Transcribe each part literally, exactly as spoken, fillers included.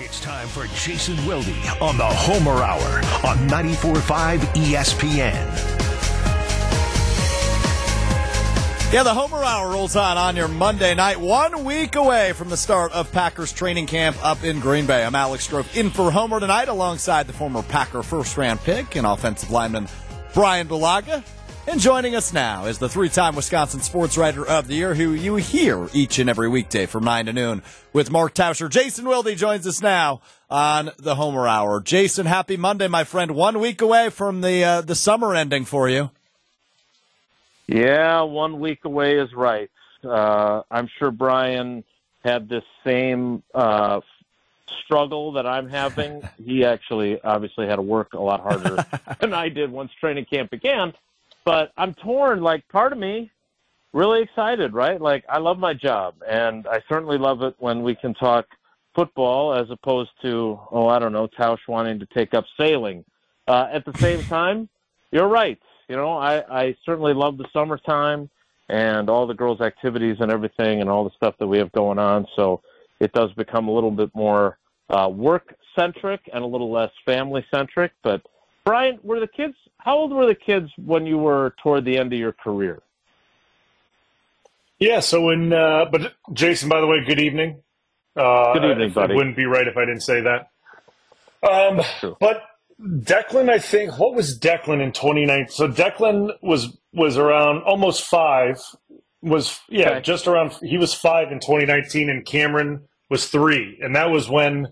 It's time for Jason Wilde on the Homer Hour on ninety-four point five E S P N. Yeah, the Homer Hour rolls on on your Monday night, one week away from the start of Packers training camp up in Green Bay. I'm Alex Strofe in for Homer tonight alongside the former Packer first-round pick and offensive lineman Brian Bulaga. And joining us now is the three-time Wisconsin Sports Writer of the Year, who you hear each and every weekday from nine to noon with Mark Tauscher. Jason Wilde joins us now on the Homer Hour. Jason, happy Monday, my friend. One week away from the uh, the summer ending for you. Yeah, one week away is right. Uh, I'm sure Brian had this same uh, struggle that I'm having. He actually obviously had to work a lot harder than I did once training camp began. But I'm torn. Like, part of me really excited, right? Like, I love my job, and I certainly love it when we can talk football as opposed to, oh, I don't know, Tausch wanting to take up sailing. Uh, at the same time, you're right. You know, I, I certainly love the summertime and all the girls' activities and everything and all the stuff that we have going on. So it does become a little bit more uh, work-centric and a little less family-centric. But, Brian, were the kids – how old were the kids when you were toward the end of your career? Yeah, so when uh, – but, Jason, by the way, good evening. Uh, good evening, buddy. It wouldn't be right if I didn't say that. Um, True. But Declan, I think – what was Declan in twenty nineteen? So Declan was was around almost five. Was Yeah, okay. just around – he was five in twenty nineteen, and Cameron was three. And that was when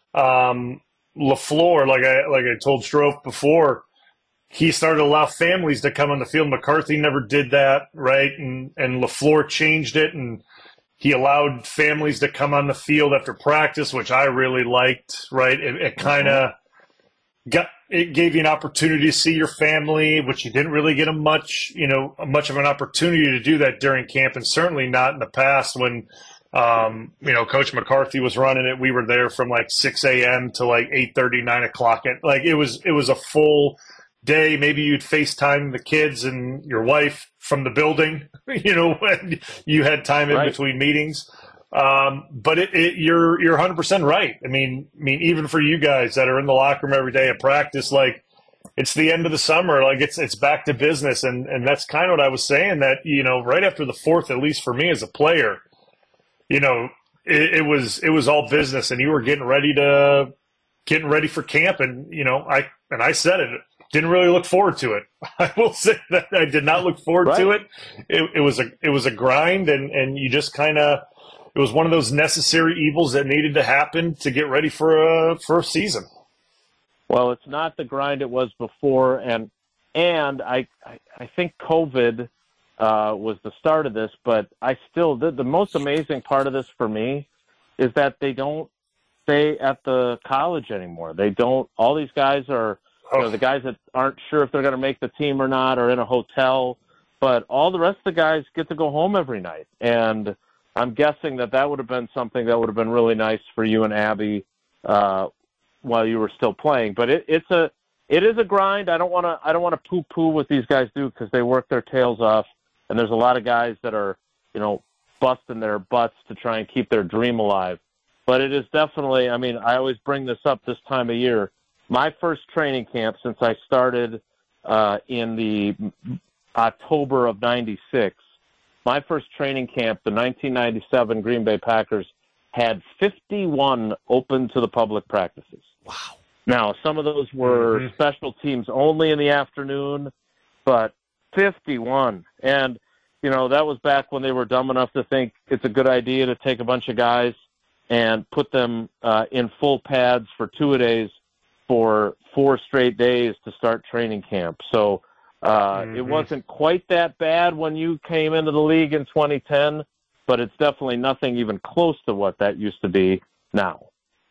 um, LaFleur, like I, like I told Strofe before – he started to allow families to come on the field. McCarthy never did that, right? And and LaFleur changed it, and he allowed families to come on the field after practice, which I really liked, right? It, it kind of got it gave you an opportunity to see your family, which you didn't really get a much, you know, much of an opportunity to do that during camp, and certainly not in the past when, um, you know, Coach McCarthy was running it. We were there from like six a.m. to like eight thirty, nine o'clock. At, like it was it was a full day. Maybe you'd FaceTime the kids and your wife from the building, you know, when you had time in right. between meetings. Um, but it, it, you're you're one hundred percent right. I mean, I mean, even for you guys that are in the locker room every day at practice, like it's the end of the summer, like it's it's back to business, and and that's kind of what I was saying. That you know, right after the fourth, at least for me as a player, you know, it, it was it was all business, and you were getting ready to getting ready for camp, and you know, I and I said it. Didn't really look forward to it. I will say that I did not look forward right. to it. it. It was a it was a grind, and, and you just kind of it was one of those necessary evils that needed to happen to get ready for a for a season. Well, it's not the grind it was before, and and I I, I think COVID uh, was the start of this, but I still the, the most amazing part of this for me is that they don't stay at the college anymore. They don't. All these guys are. You know, the guys that aren't sure if they're going to make the team or not are in a hotel, but all the rest of the guys get to go home every night. And I'm guessing that that would have been something that would have been really nice for you and Abby uh, while you were still playing. But it, it's a it is a grind. I don't want to I don't want to poo-poo what these guys do because they work their tails off. And there's a lot of guys that are you know busting their butts to try and keep their dream alive. But it is definitely. I mean, I always bring this up this time of year. My first training camp since I started uh, in the October of ninety-six, my first training camp, the nineteen ninety-seven Green Bay Packers, had fifty-one open to the public practices. Wow. Now, some of those were mm-hmm. special teams only in the afternoon, but fifty-one. And, you know, that was back when they were dumb enough to think it's a good idea to take a bunch of guys and put them uh, in full pads for two-a-days for four straight days to start training camp. So uh, mm-hmm. it wasn't quite that bad when you came into the league in twenty ten, but it's definitely nothing even close to what that used to be now.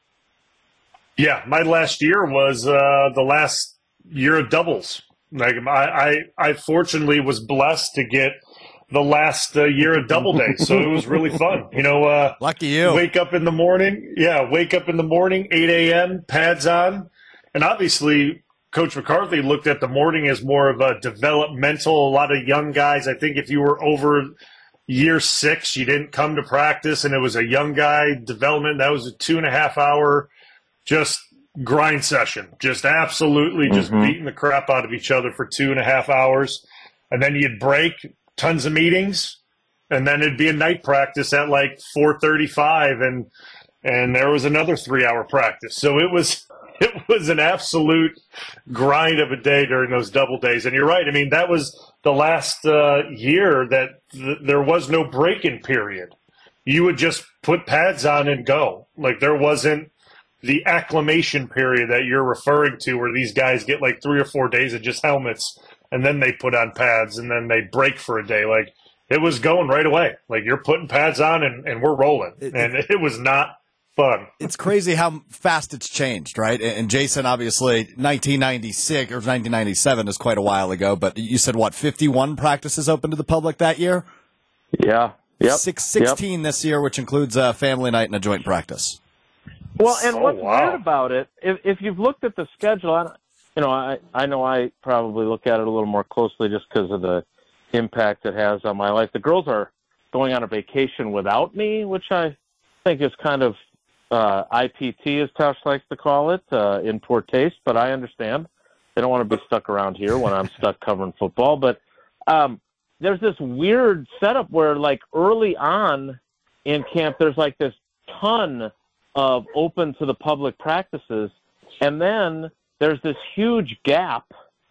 Yeah, my last year was uh, the last year of doubles. Like I, I, I fortunately was blessed to get the last uh, year of double days, so it was really fun. You know, uh, lucky you. Wake up in the morning, yeah, wake up in the morning, eight a.m., pads on. And obviously, Coach McCarthy looked at the morning as more of a developmental, a lot of young guys. I think if you were over year six, you didn't come to practice, and it was a young guy development. That was a two and a half hour just grind session, just absolutely just Mhm. beating the crap out of each other for two and a half hours. And then you'd break, tons of meetings, and then it'd be a night practice at like four thirty-five, and and there was another three-hour practice. So it was it was an absolute grind of a day during those double days. And you're right. I mean, that was the last uh, year that th- there was no break-in period. You would just put pads on and go. Like, there wasn't the acclimation period that you're referring to where these guys get like three or four days of just helmets and then they put on pads and then they break for a day. Like, it was going right away. Like, you're putting pads on and, and we're rolling. It, and it was not fun. It's crazy how fast it's changed, right? And Jason, obviously, nineteen ninety-six or nineteen ninety-seven is quite a while ago, but you said, what, fifty-one practices open to the public that year? Yeah. Yep. Six, sixteen Yep. this year, which includes a family night and a joint practice. Well, and Oh, what's wow. weird about it, if, if you've looked at the schedule, I, you know, I, I know I probably look at it a little more closely just because of the impact it has on my life. The girls are going on a vacation without me, which I think is kind of uh, I P T, as Tosh likes to call it, uh, in poor taste, but I understand. They don't want to be stuck around here when I'm stuck covering football. But um, there's this weird setup where, like, early on in camp, there's like this ton of open to the public practices, and then there's this huge gap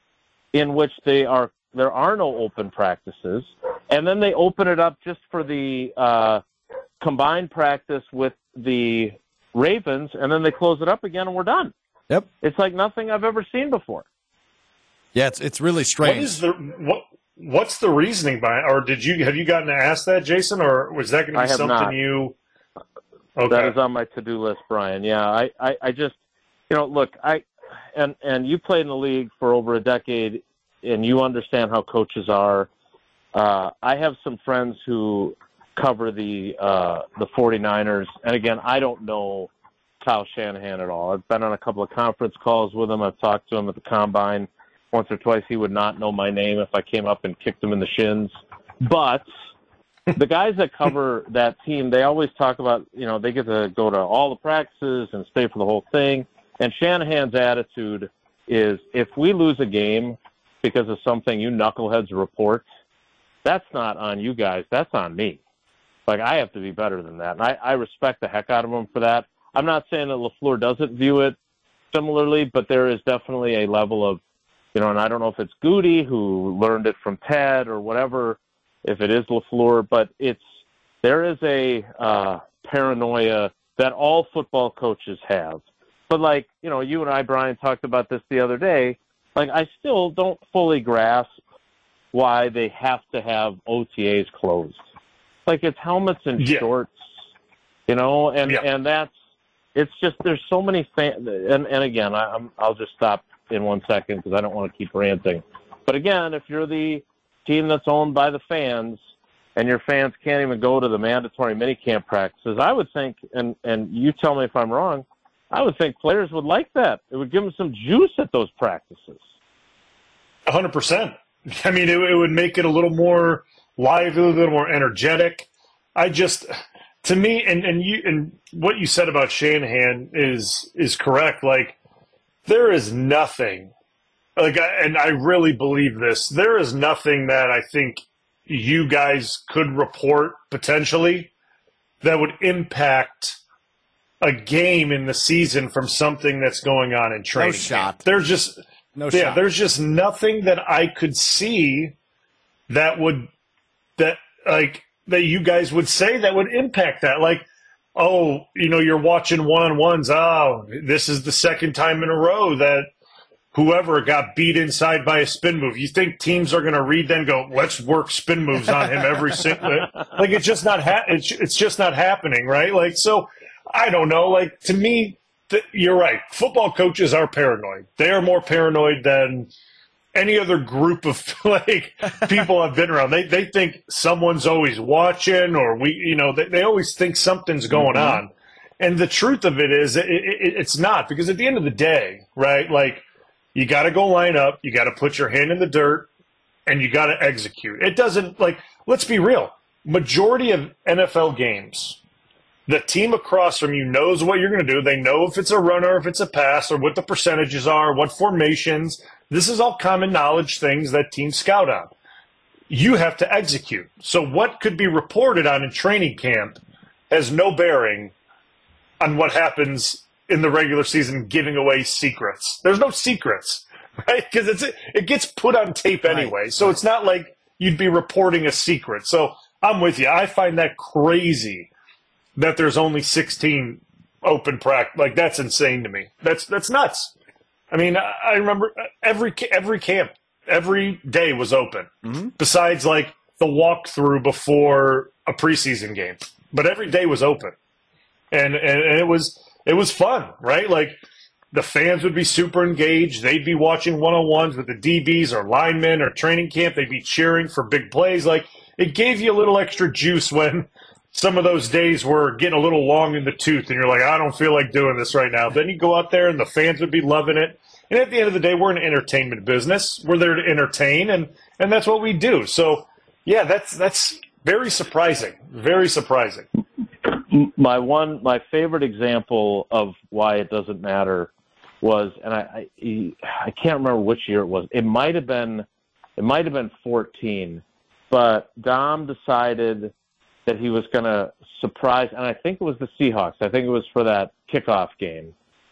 in which they are there are no open practices, and then they open it up just for the uh, combined practice with the Ravens, and then they close it up again, and we're done. Yep. It's like nothing I've ever seen before. Yeah, it's it's really What strange. is the what? What's the reasoning behind? Or did you have you gotten to ask that, Jason? Or was that going to I be have something not. you? Okay. That is on my to-do list, Brian. Yeah, I, I, I just, you know, look, I, and and you played in the league for over a decade, and you understand how coaches are. Uh, I have some friends who cover the uh, the 49ers, and again, I don't know Kyle Shanahan at all. I've been on a couple of conference calls with him. I've talked to him at the combine once or twice. He would not know my name if I came up and kicked him in the shins, but the guys that cover that team, they always talk about, you know, they get to go to all the practices and stay for the whole thing. And Shanahan's attitude is, if we lose a game because of something you knuckleheads report, that's not on you guys. That's on me. Like, I have to be better than that. And I, I respect the heck out of him for that. I'm not saying that LaFleur doesn't view it similarly, but there is definitely a level of, you know, and I don't know if it's Goody who learned it from Ted or whatever, if it is LaFleur, but it's there is a uh, paranoia that all football coaches have. But, like, you know, you and I, Brian, talked about this the other day. Like, I still don't fully grasp why they have to have O T As closed. Like, it's helmets and Yeah. shorts, you know, and, Yeah. and that's it's just there's so many fan and and again, I, I'm I'll just stop in one second because I don't want to keep ranting. But again, if you're the team that's owned by the fans and your fans can't even go to the mandatory minicamp practices, I would think, and, and you tell me if I'm wrong, I would think players would like that. It would give them some juice at those practices. one hundred percent. I mean, it, it would make it a little more lively, a little more energetic. I just, to me, and, and you and what you said about Shanahan is is correct. Like, there is nothing, like, I- and I really believe this. There is nothing that I think you guys could report potentially that would impact a game in the season from something that's going on in training. No shot. camp. There's just No yeah, shot. there's just nothing that I could see that would that like that you guys would say that would impact that. Like, oh, you know, you're watching one-on-ones. Oh, this is the second time in a row that whoever got beat inside by a spin move. You think teams are going to read then go, let's work spin moves on him every single like it's just not ha- it's, it's just not happening, right? Like, so I don't know. Like, to me, th- you're right. Football coaches are paranoid. They are more paranoid than any other group of like people I've been around. They they think someone's always watching, or we, you know, they, they always think something's going Mm-hmm. on. And the truth of it is, it, it, it's not, because at the end of the day, right? Like, you got to go line up, you got to put your hand in the dirt, and you got to execute. It doesn't, like, let's be real. Majority of N F L games, The team across from you knows what you're going to do. They know if it's a run or if it's a pass or what the percentages are, what formations. This is all common knowledge things that teams scout on. You have to execute. So what could be reported on in training camp has no bearing on what happens in the regular season, giving away secrets. There's no secrets, right? Because it's it gets put on tape anyway. Right. So right. It's not like you'd be reporting a secret. So I'm with you. I find that crazy that there's only sixteen open practice. Like, that's insane to me. That's that's nuts. I mean, I, I remember every every camp, every day was open, mm-hmm. besides like the walkthrough before a preseason game. But every day was open, and and, and it was it was fun, right? Like, the fans would be super engaged. They'd be watching one-on-ones with the D Bs or linemen or training camp. They'd be cheering for big plays. Like, it gave you a little extra juice when some of those days were getting a little long in the tooth and you're like, I don't feel like doing this right now. Then you go out there and the fans would be loving it. And at the end of the day, we're an entertainment business. We're there to entertain, and, and that's what we do. So, yeah, that's that's very surprising. Very surprising. My one, my favorite example of why it doesn't matter was, and I, I, I can't remember which year it was. It might have been, it might have been fourteen, but Dom decided that he was going to surprise, and I think it was the Seahawks. I think it was for that kickoff game.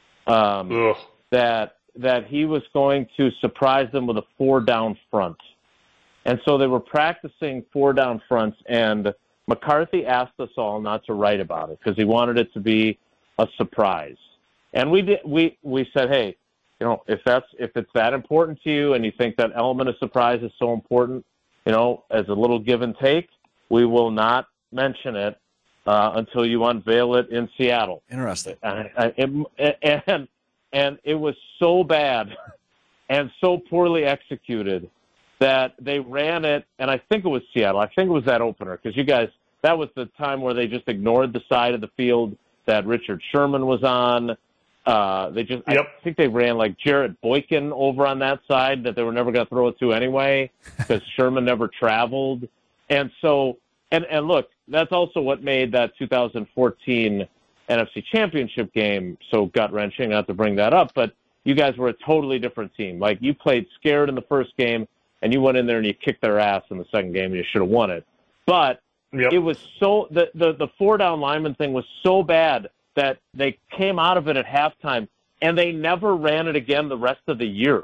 Um, that that he was going to surprise them with a four down front, and so they were practicing four down fronts. And McCarthy asked us all not to write about it because he wanted it to be a surprise. And we did. We we said, hey, you know, if that's if it's that important to you, and you think that element of surprise is so important, you know, as a little give and take, we will not mention it uh, until you unveil it in Seattle. Interesting. And, and and and it was so bad and so poorly executed that they ran it, and I think it was Seattle. I think it was that opener because you guys, that was the time where they just ignored the side of the field that Richard Sherman was on. Uh, they just, yep. I think they ran like Jarrett Boykin over on that side that they were never going to throw it to anyway because Sherman never traveled. And so, and, and look, that's also what made that two thousand fourteen N F C Championship game so gut-wrenching, not to bring that up, but you guys were a totally different team. Like, you played scared in the first game, and you went in there and you kicked their ass in the second game, and you should have won it. But yep. it was so, the, the, the four-down lineman thing was so bad that they came out of it at halftime, and they never ran it again the rest of the year.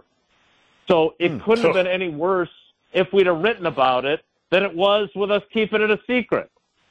So it mm. couldn't have been any worse if we'd have written about it than it was with us keeping it a secret.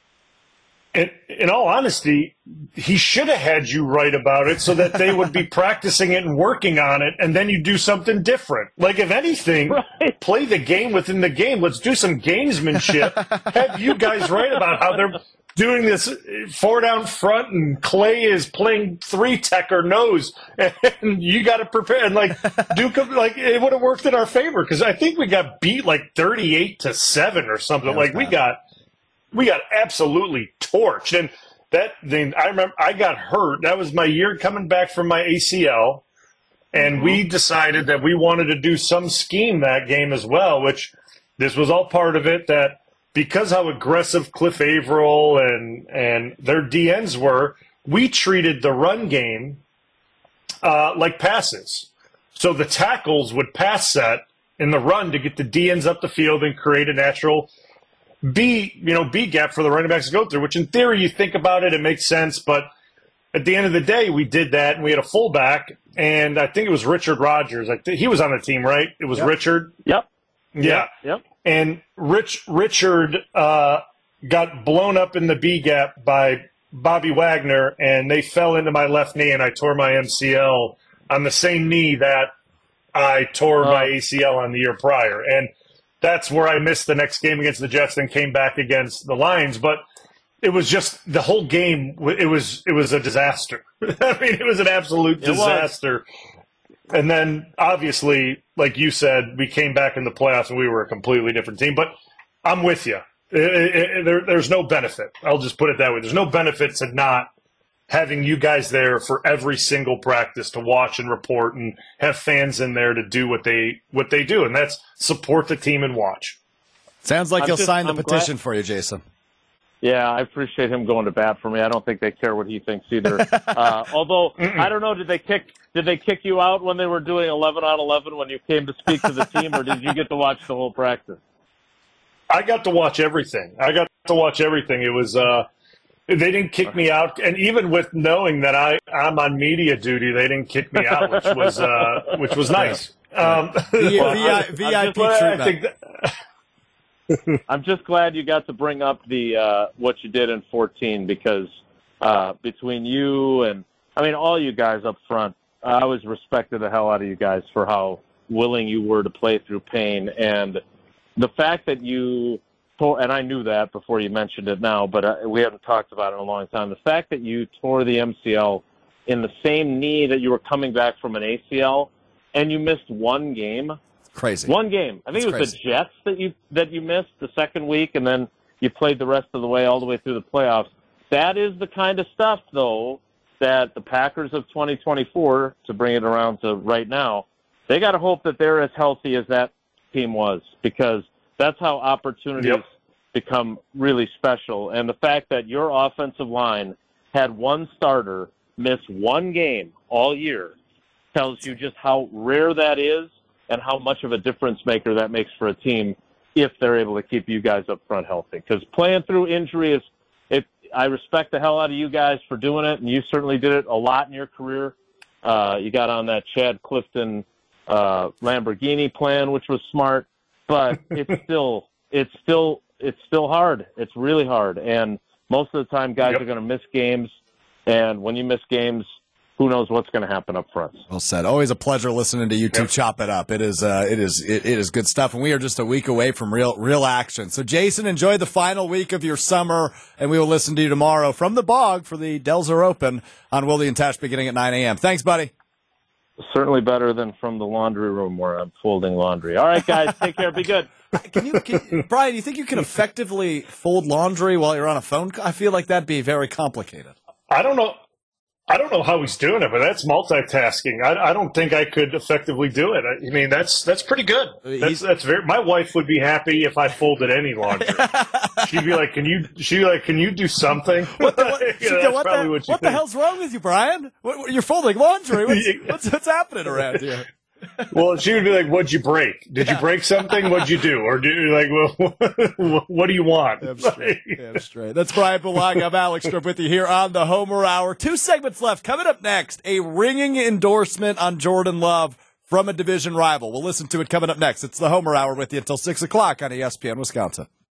In, in all honesty, he should have had you write about it so that they would be practicing it and working on it, and then you do something different. Like, if anything, right. play the game within the game. Let's do some gamesmanship. Have you guys write about how they're doing this four down front and Clay is playing three tech or nose, and you got to prepare. And, like, Duke, like, it would have worked in our favor because I think we got beat like thirty-eight to seven or something. Yeah, like, we got – We got absolutely torched. And that thing, I remember I got hurt. That was my year coming back from my A C L. And mm-hmm. we decided that we wanted to do some scheme that game as well, which this was all part of it, that because how aggressive Cliff Averill and, and their D Ns were, we treated the run game uh, like passes. So the tackles would pass set in the run to get the D Ns up the field and create a natural B, you know, B gap for the running backs to go through, which in theory, you think about it, it makes sense. But at the end of the day, we did that, and we had a fullback, and I think it was Richard Rodgers. I think he was on the team, right? It was yep. Richard. Yep. Yeah. Yep. And Rich Richard uh, got blown up in the B gap by Bobby Wagner, and they fell into my left knee, and I tore my M C L on the same knee that I tore oh. my A C L on the year prior. And that's where I missed the next game against the Jets and came back against the Lions. But it was just the whole game. It was it was a disaster. I mean, it was an absolute disaster. And then, obviously, like you said, we came back in the playoffs and we were a completely different team. But I'm with you. It, it, it, there, there's no benefit. I'll just put it that way. There's no benefit to not having you guys there for every single practice to watch and report and have fans in there to do what they what they do, and that's support the team and watch. Sounds like I'm he'll just, sign the I'm petition glad. for you, Jason. Yeah, I appreciate him going to bat for me. I don't think they care what he thinks either. uh, although I don't know, did they kick did they kick you out when they were doing eleven on eleven when you came to speak to the team, or did you get to watch the whole practice? I got to watch everything. I got to watch everything. It was uh, they didn't kick me out, and even with knowing that I I'm on media duty, they didn't kick me out, which was uh, which was nice. Um, V I P treatment. I think that, I'm just glad you got to bring up the uh, what you did in fourteen, because uh, between you and, I mean, all you guys up front, I always respected the hell out of you guys for how willing you were to play through pain. And the fact that you, tore, and I knew that before you mentioned it now, but uh, we haven't talked about it in a long time. The fact that you tore the M C L in the same knee that you were coming back from an A C L, and you missed one game. Crazy. One game. I think That's it was crazy. the Jets that you that you missed the second week, and then you played the rest of the way all the way through the playoffs. That is the kind of stuff, though, that the Packers of twenty twenty-four, to bring it around to right now, they got to hope that they're as healthy as that team was, because that's how opportunities Yep. become really special. And the fact that your offensive line had one starter miss one game all year tells you just how rare that is and how much of a difference maker that makes for a team if they're able to keep you guys up front healthy. Because playing through injury is, it, I respect the hell out of you guys for doing it, and you certainly did it a lot in your career. Uh, you got on that Chad Clifton uh, Lamborghini plan, which was smart, but it's still, it's still, it's still hard. It's really hard, and most of the time, guys Yep. are going to miss games, and when you miss games, who knows what's going to happen up front. Well said. Always a pleasure listening to you two Yep. chop it up. It is, uh, it is, it, it is good stuff, and we are just a week away from real, real action. So, Jason, enjoy the final week of your summer, and we will listen to you tomorrow from the Bog for the Dells Are Open on Wilde and Tesh beginning at nine a.m. Thanks, buddy. Certainly better than from the laundry room where I'm folding laundry. All right, guys, take care. Be good. Can you, can, Brian? Do you think you can effectively fold laundry while you're on a phone call? I feel like that'd be very complicated. I don't know. I don't know how he's doing it, but that's multitasking. I, I don't think I could effectively do it. I, I mean, that's that's pretty good. That's that's very. My wife would be happy if I folded any laundry. She'd be like, "Can you?" She'd be like, "Can you do something?" What the, what, You know, that's what, probably the, what, what the hell's wrong with you, Brian? What, what, you're folding laundry. What's, what's, what's happening around here? Well, she would be like, "What'd you break? Did you break something? What'd you do?" Or do you like, "Well, what do you want?" Damn straight. Damn straight. That's Brian Bulaga. I'm Alex Stroop with you here on the Homer Hour. Two segments left. Coming up next, a ringing endorsement on Jordan Love from a division rival. We'll listen to it coming up next. It's the Homer Hour with you until six o'clock on E S P N Wisconsin.